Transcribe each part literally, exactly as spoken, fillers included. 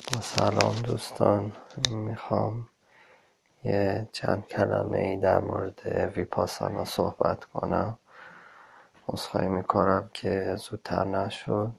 سلام دوستان، میخوام یه چند کلمه ای در مورد ویپاسانا صحبت کنم. عذرخواهی میکنم که زودتر نشد.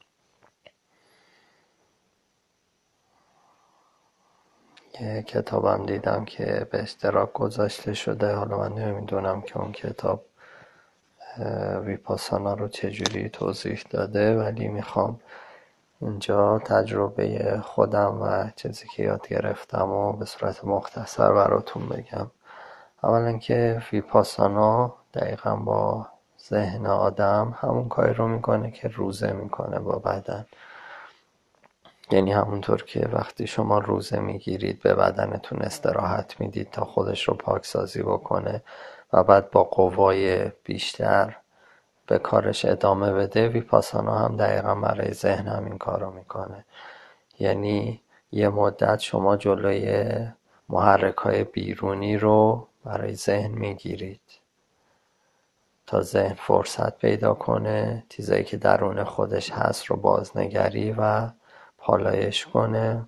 یه کتابم دیدم که به اشتراک گذاشته شده، حالا من نمیدونم که اون کتاب ویپاسانا رو چجوری توضیح داده، ولی میخوام اینجا تجربه خودم و چیزی که یاد گرفتم و به صورت مختصر براتون بگم. اولا که ویپاسانا دقیقا با ذهن آدم همون کاری رو میکنه که روزه میکنه با بدن. یعنی همونطور که وقتی شما روزه میگیرید به بدنتون استراحت میدید تا خودش رو پاکسازی بکنه و بعد با قوای بیشتر به کارش ادامه بده، ویپاسانا هم دقیقا برای ذهن هم این کار رو میکنه. یعنی یه مدت شما جلوی محرک‌های بیرونی رو برای ذهن میگیرید تا ذهن فرصت پیدا کنه چیزایی که درون خودش هست رو بازنگری و پالایش کنه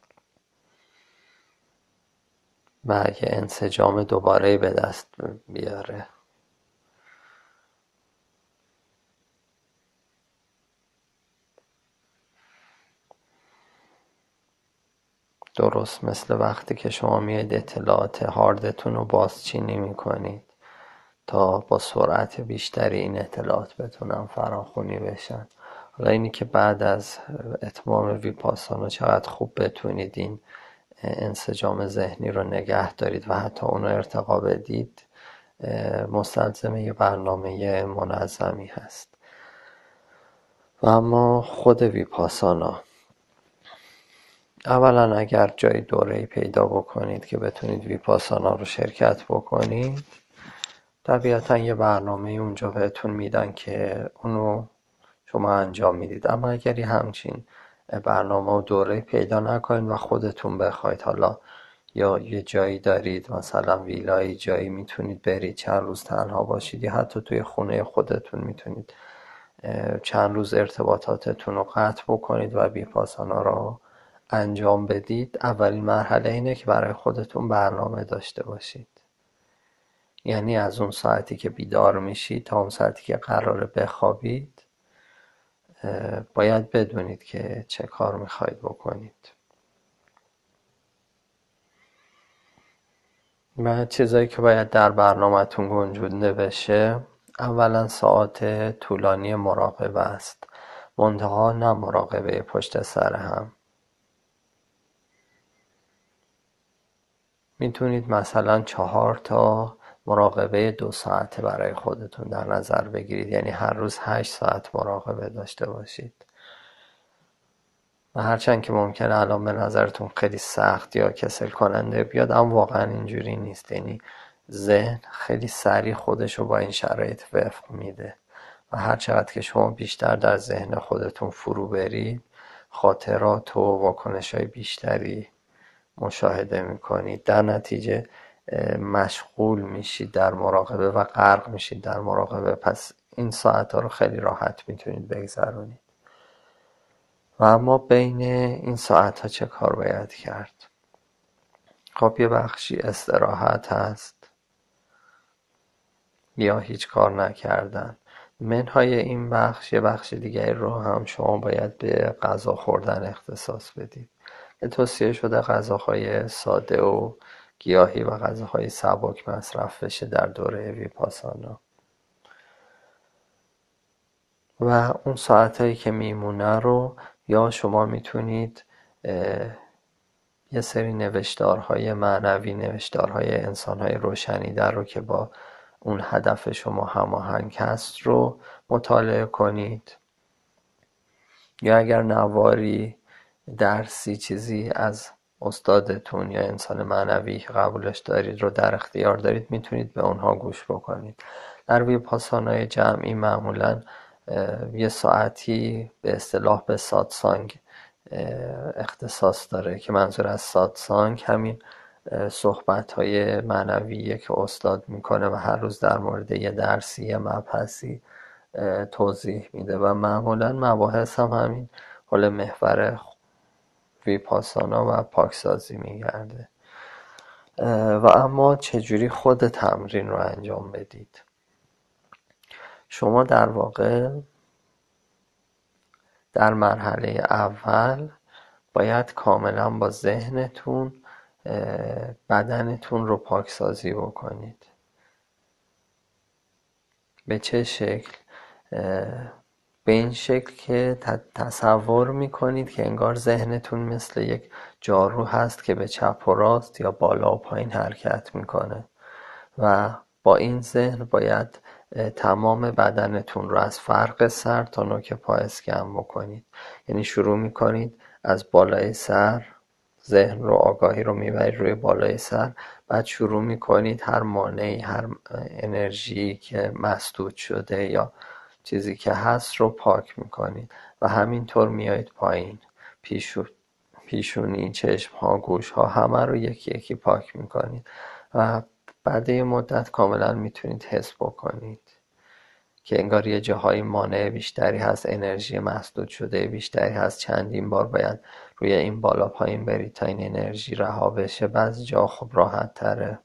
و یه انسجام دوباره به دست بیاره. درست مثل وقتی که شما میاید اطلاعات هاردتون رو بازچینی میکنید تا با سرعت بیشتری این اطلاعات بتونن فراخونی بشن. حالا اینی که بعد از اتمام ویپاسانا چقدر خوب بتونید این انسجام ذهنی رو نگه دارید و حتی اون رو ارتقا بدید، مستلزم یه برنامه منظمی هست. و اما خود ویپاسانا، اولا اگر جای دوره‌ای پیدا بکنید که بتونید ویپاسانا رو شرکت بکنید، طبیعتا یه برنامه اونجا بهتون میدن که اونو شما انجام میدید. اما اگر همچین برنامه و دوره پیدا نکنید و خودتون بخواید، حالا یا یه جایی دارید مثلا ویلایی جایی میتونید برید چند روز تنها باشید، یا حتی توی خونه خودتون میتونید چند روز ارتباطاتتون رو قطع بکنید و ویپاسانا رو انجام بدید، اولین مرحله اینه که برای خودتون برنامه داشته باشید. یعنی از اون ساعتی که بیدار میشید تا اون ساعتی که قراره بخوابید باید بدونید که چه کار میخواید بکنید. و چیزایی که باید در برنامه‌تون گنجونده بشه، اولا ساعات طولانی مراقبه است، منتها نه مراقبه پشت سر هم. میتونید مثلا چهار تا مراقبه دو ساعته برای خودتون در نظر بگیرید، یعنی هر روز هشت ساعت مراقبه داشته باشید. و هرچند که ممکنه الان به نظرتون خیلی سخت یا کسل کننده بیاد، اما واقعا اینجوری نیست. یعنی ذهن خیلی سریع خودش رو با این شرایط وفق میده و هر چقدر که شما بیشتر در ذهن خودتون فرو برید، خاطرات و واکنش‌های بیشتری مشاهده میکنید. در نتیجه مشغول میشید در مراقبه و غرق میشید در مراقبه. پس این ساعت‌ها رو خیلی راحت میتونید بگذرونید. و اما بین این ساعت‌ها چه کار باید کرد؟ خب یه بخشی استراحت هست یا هیچ کار نکردن. منهای این بخش یه بخش دیگری رو هم شما باید به غذا خوردن اختصاص بدید. توصیه شده غذاهای ساده و گیاهی و غذاهای سبک مصرف بشه در دوره ویپاسانا. و اون ساعتایی که میمونه رو یا شما میتونید یه سری نوشتارهای معنوی، نوشتارهای انسانهای روشنی‌گر رو که با اون هدف شما هماهنگ هست رو مطالعه کنید، یا اگر نواری، درسی، چیزی از استادتون یا انسان معنوی که قبولش دارید رو در اختیار دارید، میتونید به اونها گوش بکنید. در ویپاسانای جمعی معمولا یه ساعتی به اصطلاح به ساتسانگ اختصاص داره که منظور از ساتسانگ همین صحبت‌های معنویه که استاد میکنه و هر روز در مورد یه درسی یه مبحثی توضیح میده و معمولا مباحث هم همین حول محور ویپاسانا و پاکسازی میگرده. و اما چجوری خود تمرین رو انجام بدید؟ شما در واقع در مرحله اول باید کاملا با ذهنتون بدنتون رو پاکسازی بکنید. به چه شکل؟ به این شکل که تصور میکنید که انگار ذهنتون مثل یک جارو هست که به چپ و راست یا بالا و پایین حرکت میکنه و با این ذهن باید تمام بدنتون رو از فرق سر تا نوک پا اسکن بکنید. یعنی شروع میکنید از بالای سر، ذهن رو آگاهی رو میبرید روی بالای سر، بعد شروع میکنید هر مانعی، هر انرژی که مسدود شده یا چیزی که هست رو پاک میکنید و همینطور میایید پایین. پیشو پیشونی، چشم ها، گوش ها، همه رو یکی یکی پاک میکنید و بعد یه مدت کاملا میتونید حس بکنید که انگار یه جاهای مانع بیشتری هست، انرژی مسدود شده بیشتری هست، چندین بار باید روی این بالا پایین برید تا این انرژی رها بشه. بعضی جا خب راحت تره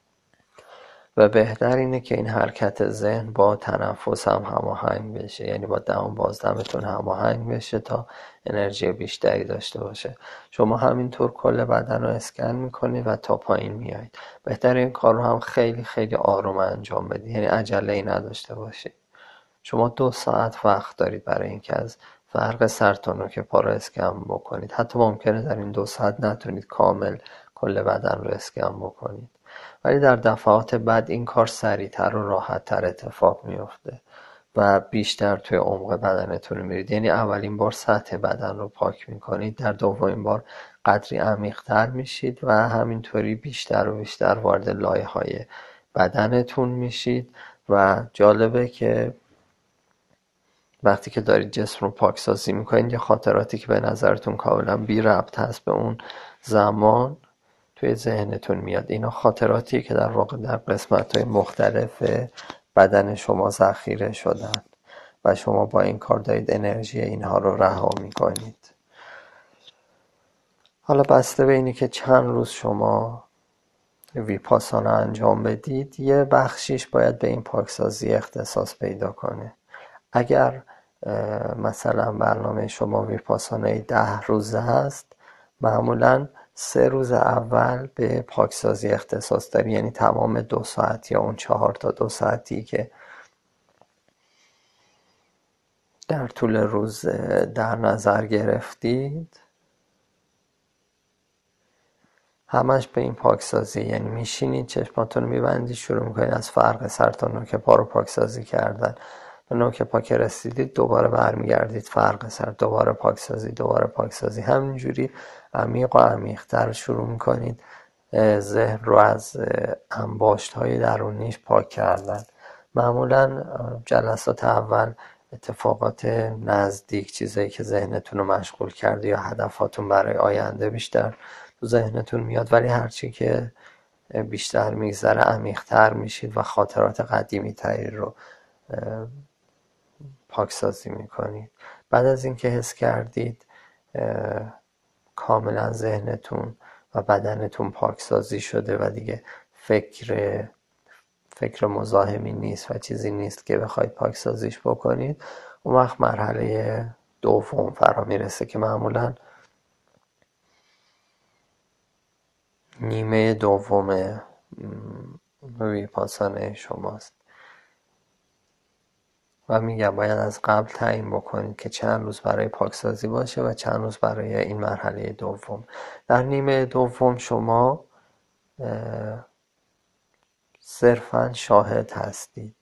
و بهتر اینه که این حرکت ذهن با تنفس هم هماهنگ بشه، یعنی با دم و بازدمتون هماهنگ بشه تا انرژی بیشتری داشته باشه. شما همینطور کل بدن رو اسکن میکنید و تا پایین میایید. بهتر این کار رو هم خیلی خیلی آروم انجام بدید، یعنی عجله ای نداشته باشید. شما دو ساعت وقت دارید برای اینکه از فرق سر تا نوک پا رو اسکن بکنید. حتی ممکنه در این دو ساعت نتونید کامل کل بدن رو اسکن بکنید، ولی در دفعات بعد این کار سریعتر و راحتتر اتفاق میفته و بیشتر توی عمق بدنتون میرید. یعنی اولین بار سطح بدن رو پاک میکنید، در دومین بار قدری عمیق‌تر میشید و همینطوری بیشتر و بیشتر وارد لایه‌های بدنتون میشید. و جالبه که وقتی که دارید جسم رو پاکسازی میکنید یه خاطراتی که به نظرتون کاملا بی ربط هست به اون زمان توی ذهنتون میاد. اینا خاطراتیه که در واقع در قسمت‌های مختلف بدن شما ذخیره شدن و شما با این کار دارید انرژی اینها رو رها میکنید. حالا بسته به اینی که چند روز شما ویپاسانا انجام بدید، یه بخشیش باید به این پاکسازی اختصاص پیدا کنه. اگر مثلا برنامه شما ویپاسانای ده روزه هست، معمولا سه روز اول به پاکسازی اختصاص داری، یعنی تمام دو ساعت یا اون چهار تا دو ساعتی که در طول روز در نظر گرفتید همش به این پاکسازی، یعنی میشینید چشماتون رو میبندید شروع میکنید از فرق سر تا نوک پا رو پاکسازی کردن. به نوک پا که رسیدید دوباره برمیگردید فرق سر، دوباره پاکسازی، دوباره پاکسازی. همینجوری عمیق و عمیق‌تر شروع میکنید ذهن رو از انباشت های درونیش پاک کردن. معمولا جلسات اول اتفاقات نزدیک، چیزایی که ذهنتون رو مشغول کرده یا هدفاتون برای آینده بیشتر تو ذهنتون میاد، ولی هرچی که بیشتر میگذره عمیق‌تر میشید و خاطرات قدیمی تری رو پاکسازی میکنید. بعد از اینکه حس کردید کاملا ذهنتون و بدنتون پاکسازی شده و دیگه فکر فکر مزاحمی نیست و چیزی نیست که بخواید پاکسازیش بکنید، اون وقت مرحله دوم فرا میرسه که معمولا نیمه دوم ویپاسانه شماست. و میگم باید از قبل تعیین بکنید که چند روز برای پاکسازی باشه و چند روز برای این مرحله دوم. در نیمه دوم شما صرفاً شاهد هستید.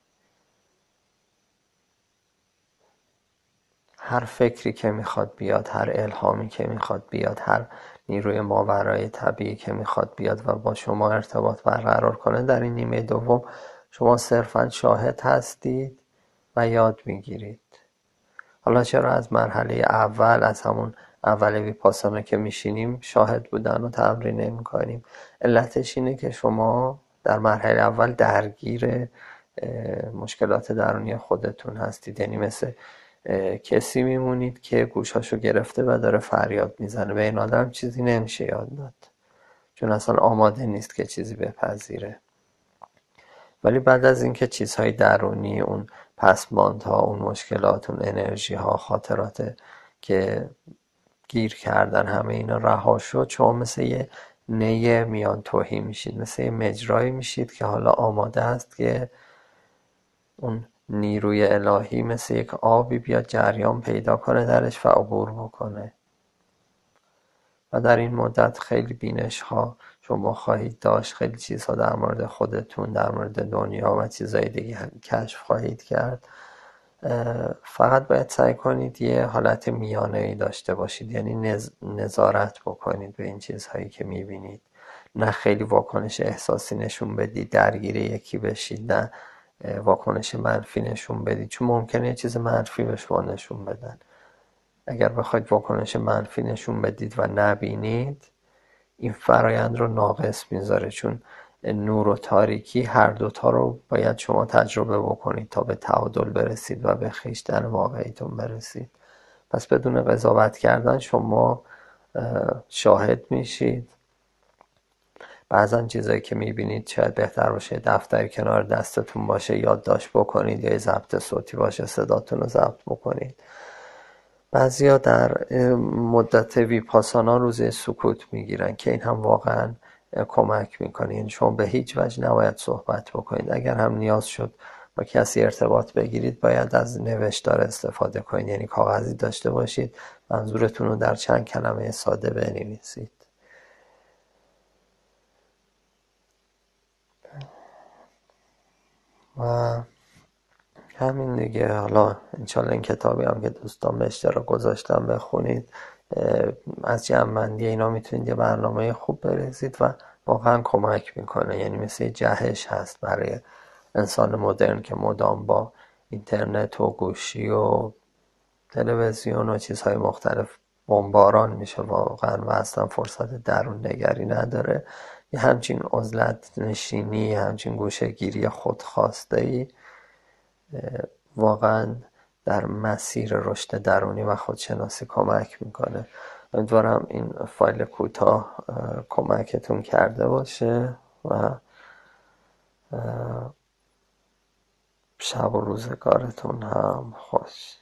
هر فکری که میخواد بیاد، هر الهامی که میخواد بیاد، هر نیروی ماورای طبیعی که میخواد بیاد و با شما ارتباط برقرار کنه، در این نیمه دوم شما صرفاً شاهد هستید و یاد میگیرید. حالا چرا از مرحله اول، از همون اول ویپاسانا که میشینیم شاهد بودن رو تمرین نمی کنیم؟ علتش اینه که شما در مرحله اول درگیر مشکلات درونی خودتون هستید. یعنی مثل کسی میمونید که گوشاشو گرفته و داره فریاد میزنه. به این آدم چیزی نمیشه یاد داد، چون اصلا آماده نیست که چیزی بپذیره. ولی بعد از اینکه چیزهای درونی، اون پسماندها، اون مشکلات، اون انرژی ها، خاطرات که گیر کردن، همه اینا رها شد، شما مثل یه نی میان توهی میشید، مثل یه مجرایی میشید که حالا آماده است که اون نیروی الهی مثل یک آبی بیاد جریان پیدا کنه درش و عبور بکنه. و در این مدت خیلی بینش ها شما خواهید داشت، خیلی چیزها در مورد خودتون، در مورد دنیا و چیزهای دیگه کشف خواهید کرد. فقط باید سعی کنید یه حالت میانه ای داشته باشید، یعنی نز... نظارت بکنید به این چیزهایی که میبینید، نه خیلی واکنش احساسی نشون بدید، درگیر یکی بشید، نه واکنش منفی نشون بدید، چون ممکنه یه چیز منفی به شما نشون بدن. اگر بخواید واکنش منفی نشون بدید و نبینید، این فرایند رو ناقص میذاره، چون نور و تاریکی هر دوتا رو باید شما تجربه بکنید تا به تعادل برسید و به خویشتن واقعیتون برسید. پس بدون قضاوت کردن شما شاهد میشید. بعضا چیزایی که میبینید شاید بهتر باشه دفتری کنار دستتون باشه، یادداشت بکنید، یا ضبط صوتی باشه صداتون رو ضبط بکنید. بعضیا در مدت ویپاسانا روزه سکوت میگیرن که این هم واقعا کمک میکنه. یعنی شما به هیچ وجه نباید صحبت بکنید. اگر هم نیاز شد با کسی ارتباط بگیرید، باید از نوشتار استفاده کنید، یعنی کاغذی داشته باشید، منظورتون رو در چند کلمه ساده بنویسید. و همین دیگه. حالا انشالله این کتابی هم که دوستان به اشتراک گذاشتم بخونید. از جمع‌بندی اینا میتونید یه برنامه خوب بریزید و واقعا کمک میکنه. یعنی مثل جهش هست برای انسان مدرن که مدام با اینترنت و گوشی و تلویزیون و چیزهای مختلف بمباران میشه واقعا و اصلا فرصت درون نگری نداره. یه همچین عزلت نشینی، همچین گوشه‌گیری خودخواسته‌ای واقعا در مسیر رشد درونی و خودشناسی کمک میکنه. امیدوارم این فایل کوتاه کمکتون کرده باشه و شب و روزگارتون هم خوش.